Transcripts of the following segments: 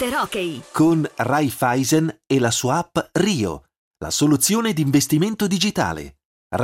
Computer Hockey con Raiffeisen e la sua app Rio, la soluzione di investimento digitale.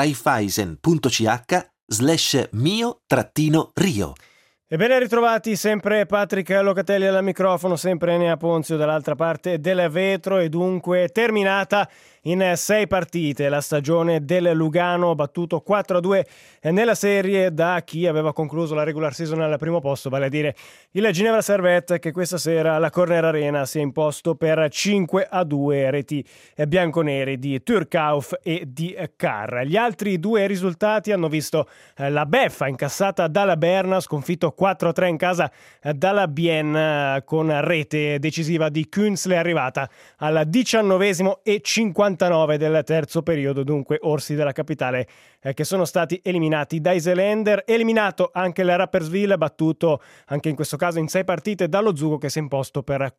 Raiffeisen.ch/mio-rio. E ben ritrovati, sempre Patrick Locatelli al microfono, sempre Enea Ponzio dall'altra parte del vetro, e dunque terminata in 6 partite la stagione del Lugano, battuto 4-2 nella serie da chi aveva concluso la regular season al primo posto, vale a dire il Ginevra Servette, che questa sera alla Corner Arena si è imposto per 5-2, reti bianconeri di Turcauf e di Carr. Gli altri due risultati hanno visto la beffa incassata dalla Berna, sconfitto 4-3 in casa dalla Bienne, con rete decisiva di Künzle arrivata al 19esimo e 59 del terzo periodo. Dunque orsi della capitale che sono stati eliminati da Iselender. Eliminato anche il Rapperswil, battuto anche in questo caso in 6 partite dallo Zugo, che si è imposto per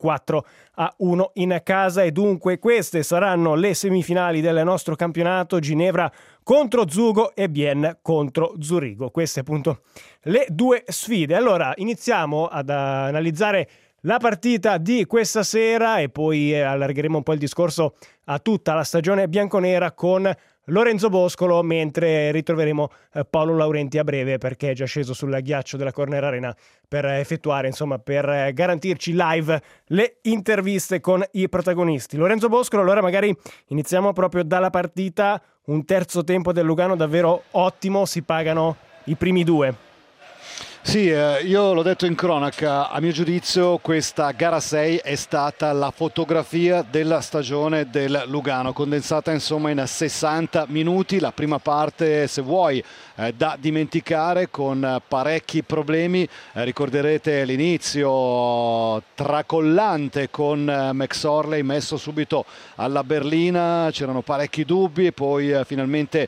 4-1 in casa. E dunque queste saranno le semifinali del nostro campionato: Ginevra contro Zugo e Bienne contro Zurigo. Queste appunto le due sfide. Allora iniziamo ad analizzare la partita di questa sera e poi allargheremo un po' il discorso a tutta la stagione bianconera con Lorenzo Boscolo, mentre ritroveremo Paolo Laurenti a breve, perché è già sceso sul ghiaccio della Corner Arena per effettuare, insomma, per garantirci live le interviste con i protagonisti. Lorenzo Boscolo, allora magari iniziamo proprio dalla partita. Un terzo tempo del Lugano davvero ottimo, si pagano i primi due. Sì, io l'ho detto in cronaca, a mio giudizio questa gara 6 è stata la fotografia della stagione del Lugano, condensata insomma in 60 minuti, la prima parte, se vuoi, da dimenticare, con parecchi problemi. Ricorderete l'inizio tracollante con McSorley messo subito alla berlina, c'erano parecchi dubbi e poi finalmente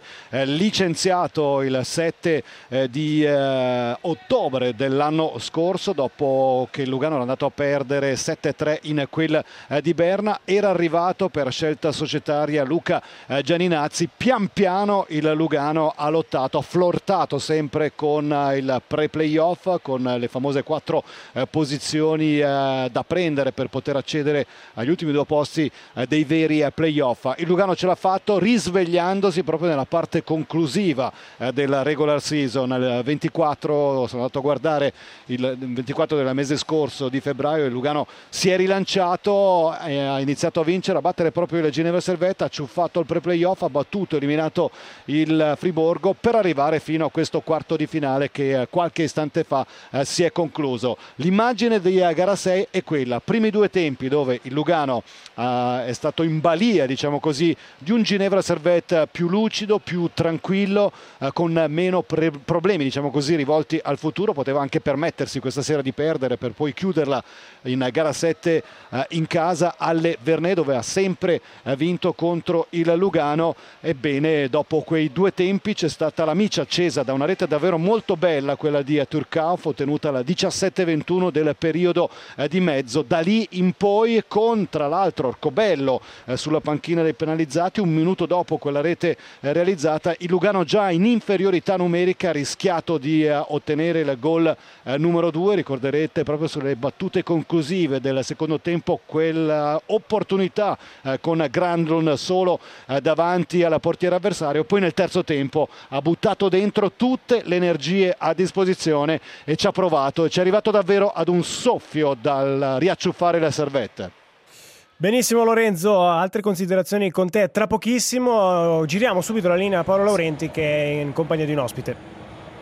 licenziato il 7 di ottobre dell'anno scorso, dopo che il Lugano era andato a perdere 7-3 in quel di Berna. Era arrivato per scelta societaria Luca Gianinazzi. Pian piano il Lugano ha lottato, ha flirtato sempre con il pre-playoff, con le famose 4 posizioni da prendere per poter accedere agli ultimi 2 posti dei veri playoff. Il Lugano ce l'ha fatto, risvegliandosi proprio nella parte conclusiva della regular season. Il 24, sono andato a guardare il 24 del mese scorso di febbraio, il Lugano si è rilanciato, ha iniziato a vincere, a battere proprio il Ginevra Servette, ha ciuffato il pre-playoff, ha battuto, eliminato il Friburgo per arrivare fino a questo quarto di finale che qualche istante fa si è concluso. L'immagine di gara 6 è quella: primi 2 tempi dove il Lugano è stato in balia, diciamo così, di un Ginevra Servette più lucido, più tranquillo, con meno problemi, diciamo così, rivolti al futuro. Poteva anche permettersi questa sera di perdere per poi chiuderla in gara 7 in casa alle Vernè, dove ha sempre vinto contro il Lugano. Ebbene, dopo quei 2 tempi c'è stata la miccia accesa da una rete davvero molto bella, quella di Turcauf, ottenuta alla 17-21 del periodo di mezzo. Da lì in poi, con tra l'altro Orcobello sulla panchina dei penalizzati, un minuto dopo quella rete realizzata, il Lugano già in inferiorità numerica ha rischiato di ottenere il gol numero 2. Ricorderete proprio sulle battute conclusive del secondo tempo quella opportunità con Granlund solo davanti alla portiera avversario. Poi nel terzo tempo ha buttato dentro tutte le energie a disposizione e ci ha provato, e ci è arrivato davvero ad un soffio dal riacciuffare la Servette. Benissimo Lorenzo, altre considerazioni con te tra pochissimo. Giriamo subito la linea a Paolo Laurenti, che è in compagnia di un ospite.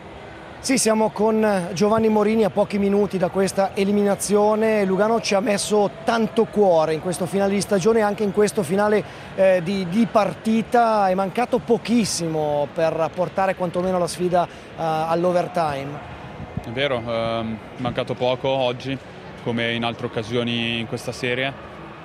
Sì, siamo con Giovanni Morini a pochi minuti da questa eliminazione. Lugano ci ha messo tanto cuore in questo finale di stagione e anche in questo finale di partita. È mancato pochissimo per portare quantomeno la sfida all'overtime. È vero, è mancato poco oggi, come in altre occasioni in questa serie,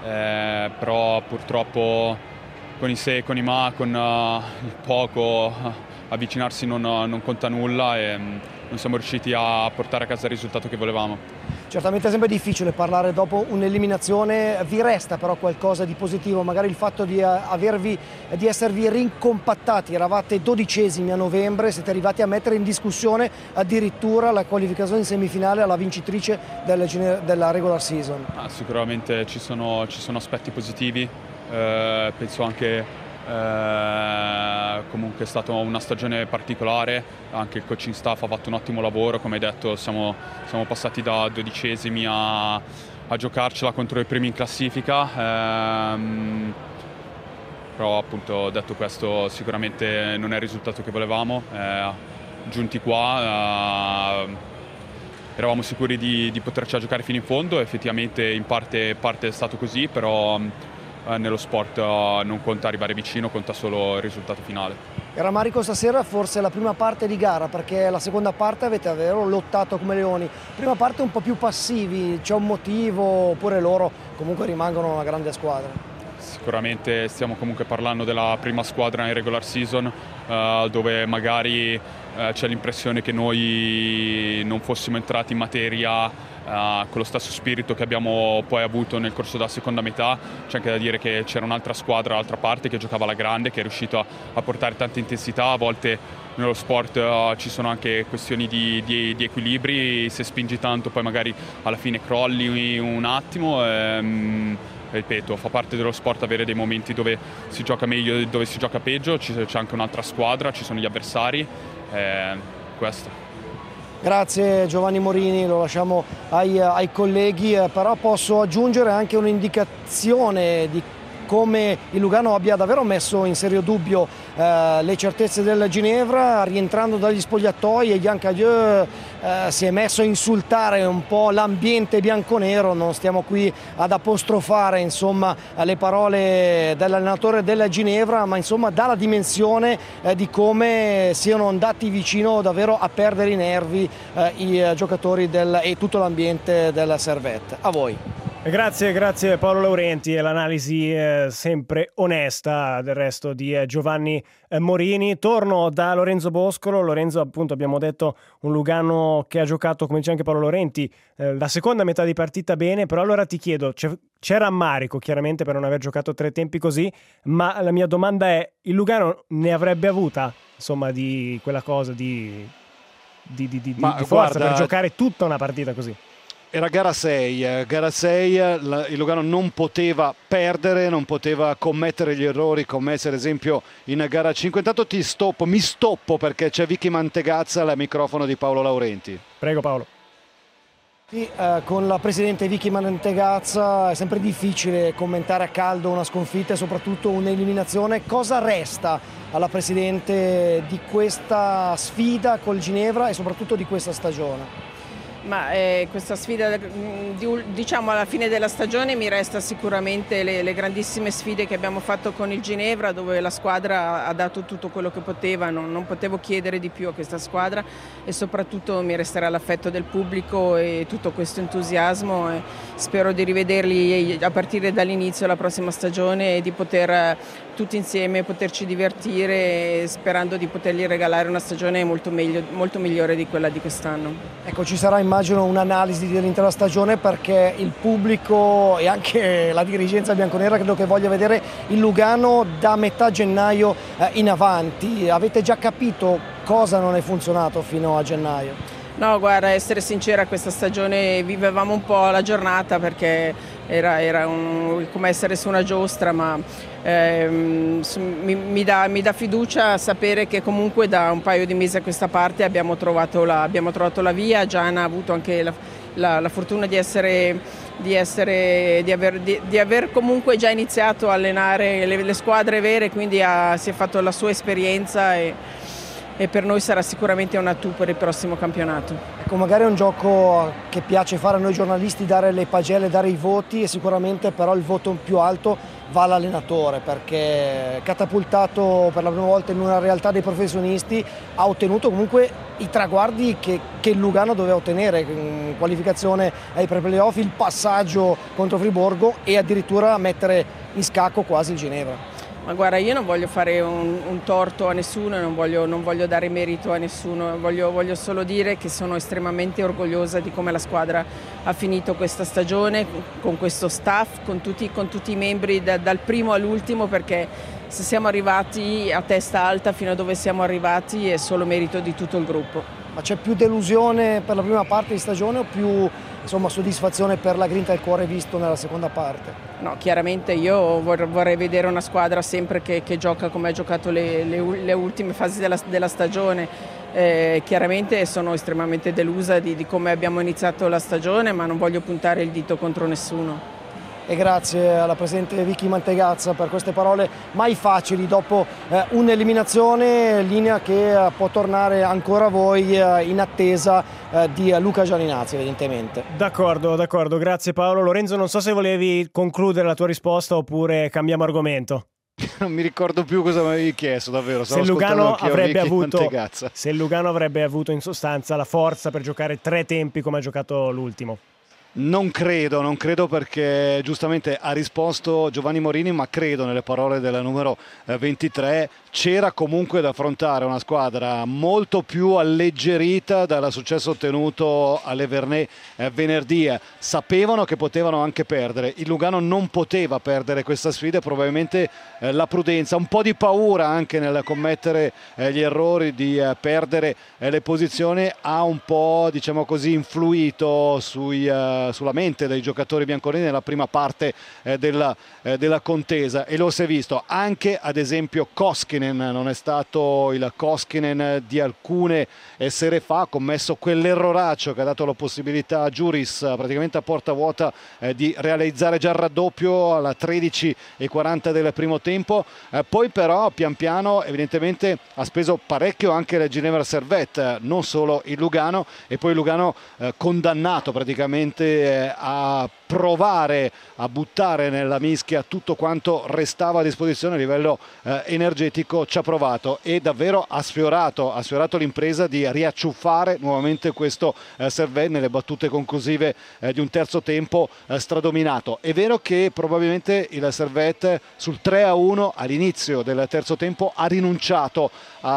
però purtroppo con i se, con i ma, con il poco, avvicinarsi non conta nulla e non siamo riusciti a portare a casa il risultato che volevamo. Certamente è sempre difficile parlare dopo un'eliminazione, vi resta però qualcosa di positivo, magari il fatto di esservi rincompattati, eravate 12esimi a novembre, siete arrivati a mettere in discussione addirittura la qualificazione in semifinale alla vincitrice della regular season. Sicuramente ci sono aspetti positivi, penso anche comunque è stata una stagione particolare, anche il coaching staff ha fatto un ottimo lavoro, come hai detto siamo passati da 12esimi a giocarcela contro i primi in classifica, però appunto detto questo sicuramente non è il risultato che volevamo, giunti qua eravamo sicuri di poterci giocare fino in fondo, effettivamente in parte è stato così, però nello sport non conta arrivare vicino, conta solo il risultato finale. Il rammarico stasera forse la prima parte di gara, perché la seconda parte avete davvero lottato come leoni, prima parte un po' più passivi, c'è un motivo oppure loro comunque rimangono una grande squadra? Sicuramente stiamo comunque parlando della prima squadra in regular season, dove magari c'è l'impressione che noi non fossimo entrati in materia con lo stesso spirito che abbiamo poi avuto nel corso della seconda metà. C'è anche da dire che c'era un'altra squadra dall'altra parte che giocava alla grande, che è riuscita a portare tanta intensità. A volte nello sport ci sono anche questioni di equilibri, se spingi tanto poi magari alla fine crolli un attimo. Ripeto, fa parte dello sport avere dei momenti dove si gioca meglio e dove si gioca peggio, c'è anche un'altra squadra, ci sono gli avversari, questo. Grazie Giovanni Morini, lo lasciamo ai colleghi, però posso aggiungere anche un'indicazione di come il Lugano abbia davvero messo in serio dubbio le certezze del Ginevra, rientrando dagli spogliatoi, e Yann Cadieux si è messo a insultare un po' l'ambiente bianconero. Non stiamo qui ad apostrofare insomma le parole dell'allenatore della Ginevra, ma insomma dà la dimensione di come siano andati vicino davvero a perdere i nervi i giocatori e tutto l'ambiente del Servette. A voi. Grazie Paolo Laurenti e l'analisi sempre onesta del resto di Giovanni Morini. Torno da Lorenzo Boscolo. Lorenzo, appunto, abbiamo detto un Lugano che ha giocato, come dice anche Paolo Laurenti, la seconda metà di partita bene, però allora ti chiedo, c'è rammarico chiaramente per non aver giocato 3 tempi così, ma la mia domanda è, il Lugano ne avrebbe avuta insomma di quella cosa di forza, guarda, per giocare tutta una partita così? Era gara 6, il Lugano non poteva perdere, non poteva commettere gli errori commessi ad esempio in gara 5. Intanto mi stoppo perché c'è Vicky Mantegazza al microfono di Paolo Laurenti. Prego Paolo. Sì, con la presidente Vicky Mantegazza è sempre difficile commentare a caldo una sconfitta e soprattutto un'eliminazione. Cosa resta alla presidente di questa sfida col Ginevra e soprattutto di questa stagione? Ma questa sfida, diciamo alla fine della stagione, mi resta sicuramente le grandissime sfide che abbiamo fatto con il Ginevra, dove la squadra ha dato tutto quello che poteva, non potevo chiedere di più a questa squadra, e soprattutto mi resterà l'affetto del pubblico e tutto questo entusiasmo, e spero di rivederli a partire dall'inizio della prossima stagione e di poter tutti insieme poterci divertire, sperando di potergli regalare una stagione molto migliore di quella di quest'anno. Ecco, ci sarà immagino un'analisi dell'intera stagione, perché il pubblico e anche la dirigenza bianconera credo che voglia vedere il Lugano da metà gennaio in avanti. Avete già capito cosa non è funzionato fino a gennaio? No, guarda, essere sincera, questa stagione vivevamo un po' la giornata, perché era come essere su una giostra, ma mi dà fiducia sapere che comunque da un paio di mesi a questa parte abbiamo trovato la via. Gian ha avuto anche la fortuna di aver comunque già iniziato a allenare le squadre vere, quindi si è fatto la sua esperienza e per noi sarà sicuramente un atu per il prossimo campionato. Ecco, magari è un gioco che piace fare a noi giornalisti, dare le pagelle, dare i voti, e sicuramente però il voto più alto va all'allenatore, perché catapultato per la prima volta in una realtà dei professionisti ha ottenuto comunque i traguardi che il Lugano doveva ottenere, qualificazione ai playoff, il passaggio contro Friburgo e addirittura mettere in scacco quasi il Ginevra. Ma guarda, io non voglio fare un torto a nessuno, non voglio dare merito a nessuno, voglio solo dire che sono estremamente orgogliosa di come la squadra ha finito questa stagione, con questo staff, con tutti i membri dal primo all'ultimo, perché se siamo arrivati a testa alta fino a dove siamo arrivati è solo merito di tutto il gruppo. Ma c'è più delusione per la prima parte di stagione o più soddisfazione per la grinta e il cuore visto nella seconda parte? No, chiaramente io vorrei vedere una squadra sempre che gioca come ha giocato le ultime fasi della stagione. Chiaramente sono estremamente delusa di come abbiamo iniziato la stagione, ma non voglio puntare il dito contro nessuno. E grazie alla presidente Vicky Mantegazza per queste parole mai facili dopo un'eliminazione, linea che può tornare ancora a voi in attesa di Luca Gianinazzi evidentemente. D'accordo, grazie Paolo. Lorenzo, non so se volevi concludere la tua risposta oppure cambiamo argomento. Non mi ricordo più cosa mi avevi chiesto, davvero. Se il Lugano avrebbe avuto in sostanza la forza per giocare 3 tempi come ha giocato l'ultimo. Non credo perché giustamente ha risposto Giovanni Morini, ma credo nelle parole della numero 23 c'era comunque da affrontare una squadra molto più alleggerita dal successo ottenuto all'Evernay venerdì. Sapevano che potevano anche perdere, il Lugano non poteva perdere questa sfida, probabilmente la prudenza, un po' di paura anche nel commettere gli errori, di perdere le posizioni ha un po', diciamo così, influito sulla mente dei giocatori bianconeri nella prima parte della contesa, e lo si è visto anche ad esempio Koskinen. Non è stato il Koskinen di alcune sere fa, ha commesso quell'erroraccio che ha dato la possibilità a Giuris praticamente a porta vuota di realizzare già il raddoppio alla 13:40 del primo tempo, poi però pian piano evidentemente ha speso parecchio anche il Ginevra Servette, non solo il Lugano, e poi il Lugano condannato praticamente a provare a buttare nella mischia tutto quanto restava a disposizione a livello energetico. Ci ha provato e davvero ha sfiorato l'impresa di riacciuffare nuovamente questo Servette nelle battute conclusive di un terzo tempo stradominato. È vero che probabilmente il Servette sul 3-1 all'inizio del terzo tempo ha rinunciato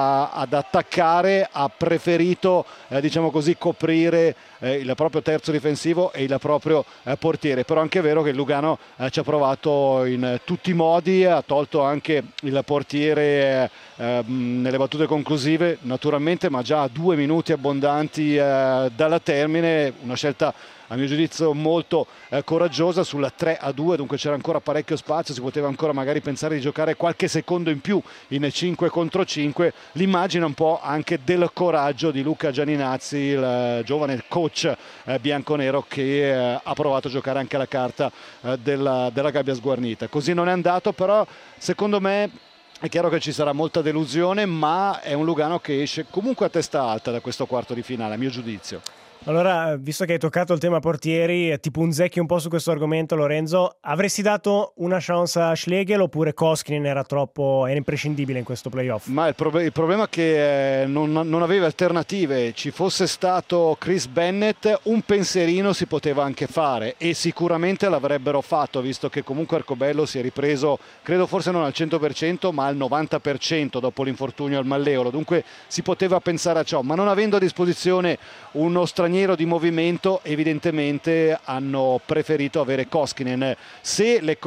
ad attaccare, ha preferito diciamo così coprire il proprio terzo difensivo e il proprio portiere, però anche è vero che il Lugano ci ha provato in tutti i modi, ha tolto anche il portiere nelle battute conclusive naturalmente, ma già a 2 minuti abbondanti dalla termine, una scelta a mio giudizio molto coraggiosa sulla 3-2, dunque c'era ancora parecchio spazio, si poteva ancora magari pensare di giocare qualche secondo in più in 5 contro 5, l'immagine un po' anche del coraggio di Luca Gianinazzi, il giovane coach bianconero che ha provato a giocare anche la carta della gabbia sguarnita. Così non è andato, però secondo me è chiaro che ci sarà molta delusione, ma è un Lugano che esce comunque a testa alta da questo quarto di finale, a mio giudizio. Allora, visto che hai toccato il tema portieri, ti punzecchi un po' su questo argomento, Lorenzo, avresti dato una chance a Schlegel oppure Koskinen era imprescindibile in questo playoff? Ma il problema è che non aveva alternative. Ci fosse stato Chris Bennett, un pensierino si poteva anche fare e sicuramente l'avrebbero fatto, visto che comunque Arcobello si è ripreso, credo forse non al 100% ma al 90% dopo l'infortunio al malleolo, dunque si poteva pensare a ciò, ma non avendo a disposizione uno straniero di movimento evidentemente hanno preferito avere Koskinen. Se le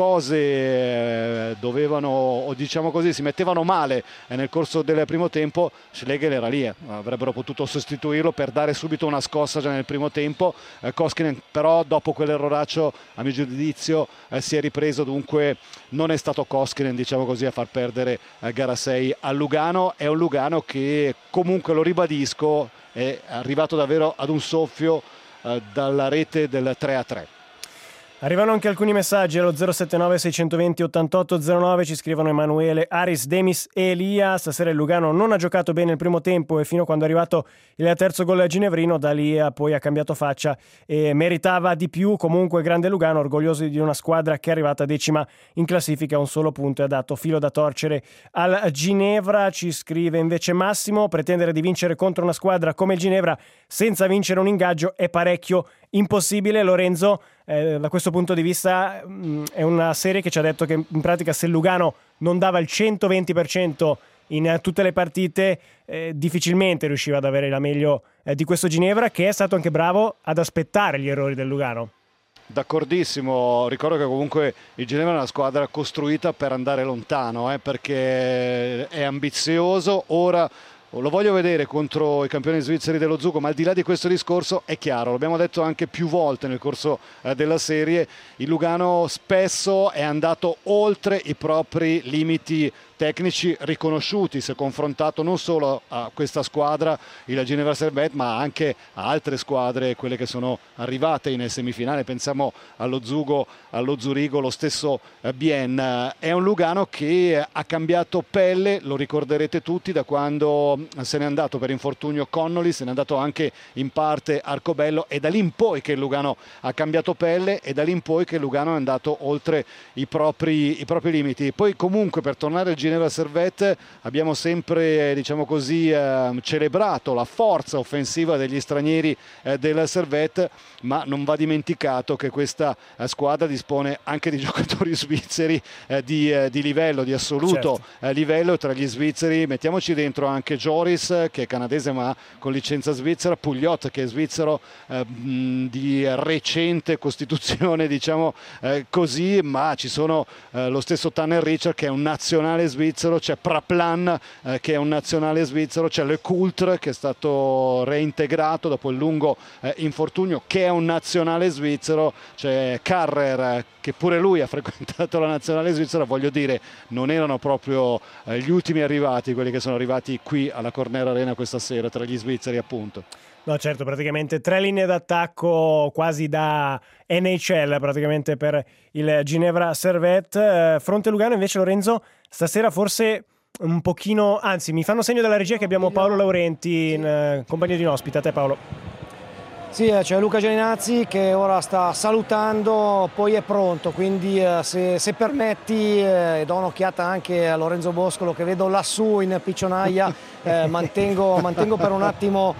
cose dovevano, o diciamo così, si mettevano male nel corso del primo tempo, Schlegel era lì, avrebbero potuto sostituirlo per dare subito una scossa già nel primo tempo. Koskinen però dopo quell'erroraccio a mio giudizio si è ripreso, dunque non è stato Koskinen, diciamo così, a far perdere gara 6 al Lugano. È un Lugano che comunque, lo ribadisco, è arrivato davvero ad un soffio dalla rete del 3-3. Arrivano anche alcuni messaggi allo 079 620 8809, ci scrivono Emanuele, Aris, Demis e Elia. Stasera il Lugano non ha giocato bene il primo tempo e fino a quando è arrivato il terzo gol ginevrino da lì poi ha cambiato faccia e meritava di più. Comunque grande Lugano, orgoglioso di una squadra che è arrivata decima in classifica a un solo punto e ha dato filo da torcere al Ginevra. Ci scrive invece Massimo, pretendere di vincere contro una squadra come il Ginevra senza vincere un ingaggio è parecchio impossibile. Lorenzo, da questo punto di vista è una serie che ci ha detto che in pratica se il Lugano non dava il 120% in tutte le partite, difficilmente riusciva ad avere la meglio di questo Ginevra, che è stato anche bravo ad aspettare gli errori del Lugano. D'accordissimo, ricordo che comunque il Ginevra è una squadra costruita per andare lontano, perché è ambizioso. Ora lo voglio vedere contro i campioni svizzeri dello Zugo, ma al di là di questo discorso è chiaro, l'abbiamo detto anche più volte nel corso della serie, il Lugano spesso è andato oltre i propri limiti tecnici riconosciuti, si è confrontato non solo a questa squadra, il Ginevra Servette, ma anche a altre squadre, quelle che sono arrivate in semifinale. Pensiamo allo Zugo, allo Zurigo, lo stesso Bienne. È un Lugano che ha cambiato pelle, lo ricorderete tutti, da quando se n'è andato per infortunio Connolly, se n'è andato anche in parte Arcobello, e da lì in poi che il Lugano ha cambiato pelle, e da lì in poi che il Lugano è andato oltre i propri limiti. Poi comunque, per tornare al Ginevra Servette, abbiamo sempre, diciamo così, celebrato la forza offensiva degli stranieri del Servette, ma non va dimenticato che questa squadra dispone anche di giocatori svizzeri di livello, di assoluto livello. Tra gli svizzeri mettiamoci dentro anche Joris, che è canadese ma con licenza svizzera, Pouliot, che è svizzero di recente costituzione, diciamo così, ma ci sono lo stesso Tanner Richard, che è un nazionale svizzero, c'è Praplan che è un nazionale svizzero, c'è Le Coultre, che è stato reintegrato dopo il lungo infortunio, che è un nazionale svizzero, c'è Carrer, che pure lui ha frequentato la nazionale svizzera. Voglio dire, non erano proprio gli ultimi arrivati quelli che sono arrivati qui alla Corner Arena questa sera, tra gli svizzeri appunto. No, certo, praticamente 3 linee d'attacco quasi da NHL praticamente per il Ginevra Servette. Fronte Lugano invece, Lorenzo, stasera forse un pochino, anzi mi fanno segno dalla regia che abbiamo Paolo Laurenti in compagnia di un ospite. A te, Paolo. Sì, c'è Luca Gianinazzi che ora sta salutando, poi è pronto, quindi se permetti do un'occhiata anche a Lorenzo Boscolo, che vedo lassù in piccionaia, mantengo per un attimo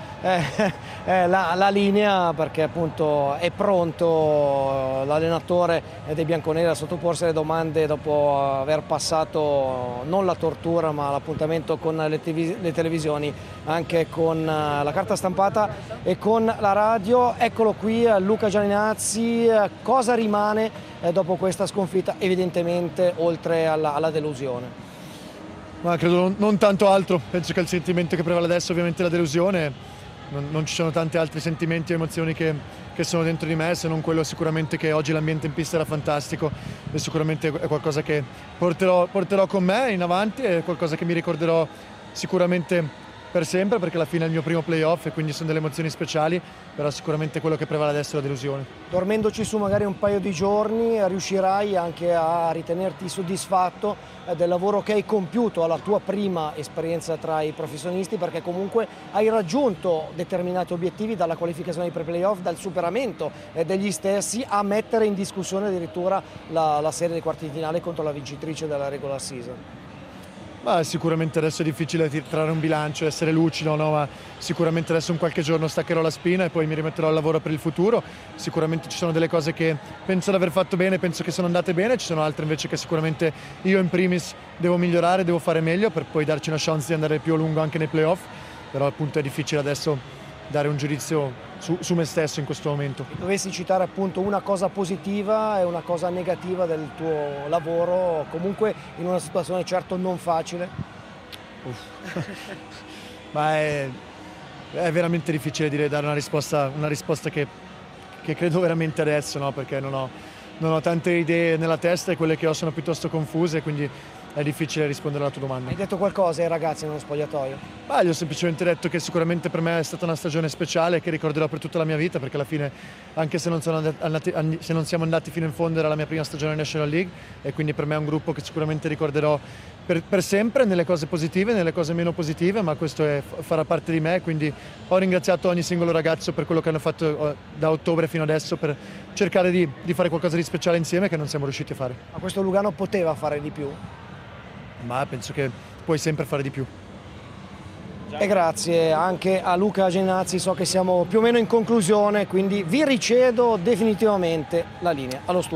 la linea, perché appunto è pronto l'allenatore dei bianconeri a sottoporsi alle domande dopo aver passato non la tortura ma l'appuntamento con le televisioni, anche con la carta stampata e con la radio. Eccolo qui Luca Gianinazzi, cosa rimane dopo questa sconfitta, evidentemente oltre alla delusione? Ma credo non tanto altro, penso che il sentimento che prevale adesso ovviamente è la delusione, non ci sono tanti altri sentimenti e emozioni che sono dentro di me, se non quello sicuramente che oggi l'ambiente in pista era fantastico, e sicuramente è qualcosa che porterò con me in avanti, è qualcosa che mi ricorderò sicuramente per sempre, perché alla fine è il mio primo playoff e quindi sono delle emozioni speciali, però sicuramente quello che prevale adesso è la delusione. Dormendoci su magari un paio di giorni riuscirai anche a ritenerti soddisfatto del lavoro che hai compiuto alla tua prima esperienza tra i professionisti, perché comunque hai raggiunto determinati obiettivi, dalla qualificazione ai pre-playoff, dal superamento degli stessi, a mettere in discussione addirittura la serie dei quarti di finale contro la vincitrice della regular season. Ma sicuramente adesso è difficile trarre un bilancio, essere lucido, no? Ma sicuramente adesso in qualche giorno staccherò la spina e poi mi rimetterò al lavoro per il futuro. Sicuramente ci sono delle cose che penso di aver fatto bene, penso che sono andate bene, ci sono altre invece che sicuramente io in primis devo migliorare, devo fare meglio per poi darci una chance di andare più a lungo anche nei playoff, però appunto è difficile adesso dare un giudizio su me stesso in questo momento. Se dovessi citare appunto una cosa positiva e una cosa negativa del tuo lavoro, comunque in una situazione certo non facile? Ma è veramente difficile dare una risposta che credo veramente adesso, no? Perché non ho tante idee nella testa e quelle che ho sono piuttosto confuse, quindi è difficile rispondere alla tua domanda. Hai detto qualcosa ai ragazzi nello spogliatoio? Gli ho semplicemente detto che sicuramente per me è stata una stagione speciale che ricorderò per tutta la mia vita, perché alla fine, anche se non siamo andati fino in fondo, era la mia prima stagione in National League, e quindi per me è un gruppo che sicuramente ricorderò per sempre, nelle cose positive, nelle cose meno positive, ma questo farà parte di me, quindi ho ringraziato ogni singolo ragazzo per quello che hanno fatto da ottobre fino adesso per cercare di fare qualcosa di speciale insieme che non siamo riusciti a fare. Ma questo Lugano poteva fare di più? Ma penso che puoi sempre fare di più. E grazie anche a Luca Gianinazzi, so che siamo più o meno in conclusione, quindi vi ricedo definitivamente la linea allo studio.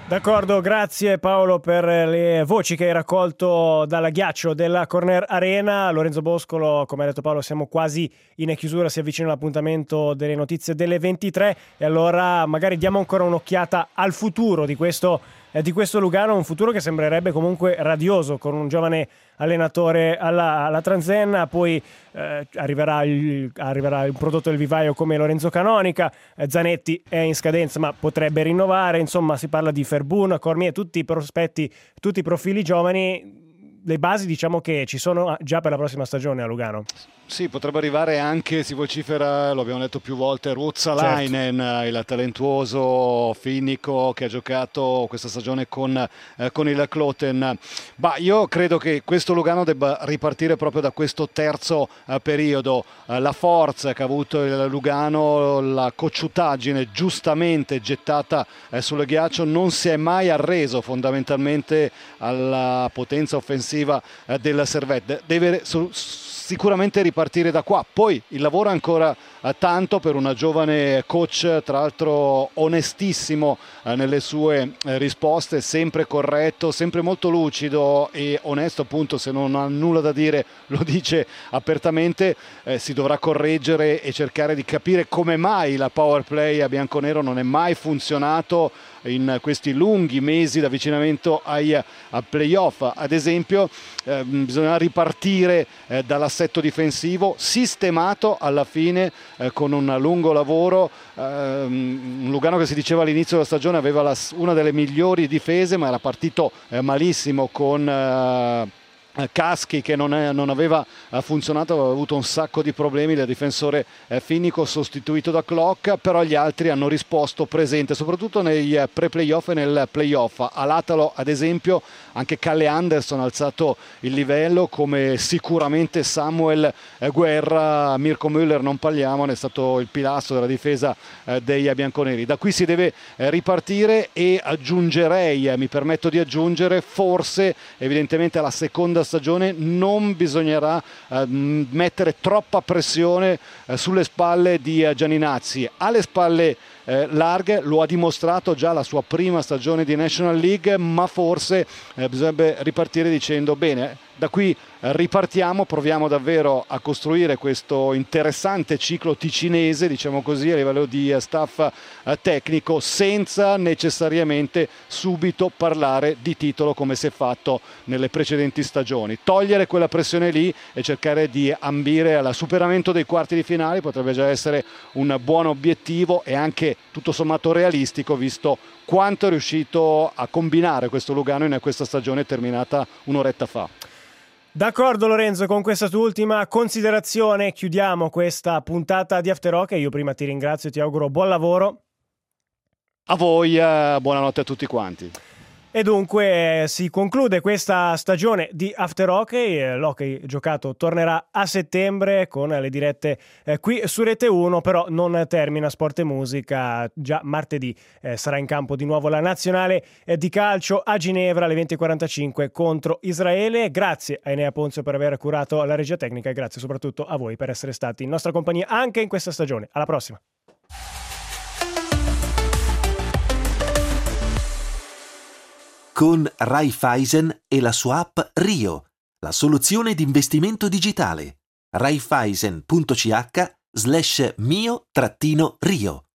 D'accordo, grazie Paolo per le voci che hai raccolto dal ghiaccio della Corner Arena. Lorenzo Boscolo, come ha detto Paolo, siamo quasi in chiusura, si avvicina l'appuntamento delle notizie delle 23 e allora magari diamo ancora un'occhiata al futuro di questo Lugano, un futuro che sembrerebbe comunque radioso, con un giovane allenatore alla Transenna, poi arriverà il prodotto del vivaio come Lorenzo Canonica, Zanetti è in scadenza ma potrebbe rinnovare, insomma si parla di Ferbun, Cormier, tutti i prospetti, tutti i profili giovani. Le basi diciamo che ci sono già per la prossima stagione a Lugano. Sì, potrebbe arrivare anche, si vocifera, lo abbiamo detto più volte, Ruotsalainen, certo, il talentuoso finnico che ha giocato questa stagione con il Kloten. Ma io credo che questo Lugano debba ripartire proprio da questo terzo periodo. La forza che ha avuto il Lugano, la cocciutaggine giustamente gettata sul ghiaccio, non si è mai arreso fondamentalmente alla potenza offensiva del Servette. Deve sicuramente ripartire da qua. Poi il lavoro è ancora tanto per una giovane coach, tra l'altro onestissimo nelle sue risposte, sempre corretto, sempre molto lucido e onesto, appunto, se non ha nulla da dire lo dice apertamente. Si dovrà correggere e cercare di capire come mai la power play a bianconero non è mai funzionato in questi lunghi mesi di avvicinamento ai playoff. Ad esempio bisogna ripartire dall'assetto difensivo sistemato alla fine con un lungo lavoro. Un Lugano che si diceva all'inizio della stagione aveva una delle migliori difese, ma era partito malissimo con Caschi che non aveva funzionato, aveva avuto un sacco di problemi, il difensore finnico sostituito da Klock, però gli altri hanno risposto presente soprattutto nei pre-playoff e nel playoff. All'Atalo ad esempio anche Calle Anderson ha alzato il livello, come sicuramente Samuel Guerra. Mirko Müller non parliamo, è stato il pilastro della difesa dei bianconeri. Da qui si deve ripartire e aggiungerei, mi permetto di aggiungere, forse evidentemente alla seconda stagione non bisognerà mettere troppa pressione sulle spalle di Gianninazzi. Ha le spalle larghe, lo ha dimostrato già la sua prima stagione di National League, ma forse bisognerebbe ripartire dicendo bene, da qui ripartiamo, proviamo davvero a costruire questo interessante ciclo ticinese, diciamo così, a livello di staff tecnico, senza necessariamente subito parlare di titolo come si è fatto nelle precedenti stagioni. Togliere quella pressione lì e cercare di ambire al superamento dei quarti di finale potrebbe già essere un buon obiettivo e anche tutto sommato realistico, visto quanto è riuscito a combinare questo Lugano in questa stagione terminata un'oretta fa. D'accordo Lorenzo, con questa tua ultima considerazione chiudiamo questa puntata di After Hockey. Io prima ti ringrazio e ti auguro buon lavoro. A voi, buonanotte a tutti quanti. E dunque si conclude questa stagione di After Hockey. L'hockey giocato tornerà a settembre con le dirette qui su Rete 1, però non termina Sport e Musica. Già martedì sarà in campo di nuovo la nazionale di calcio a Ginevra alle 20:45 contro Israele. Grazie a Enea Ponzio per aver curato la regia tecnica e grazie soprattutto a voi per essere stati in nostra compagnia anche in questa stagione. Alla prossima! Con Raiffeisen e la sua app Rio, la soluzione di investimento digitale. Raiffeisen.ch/mio-rio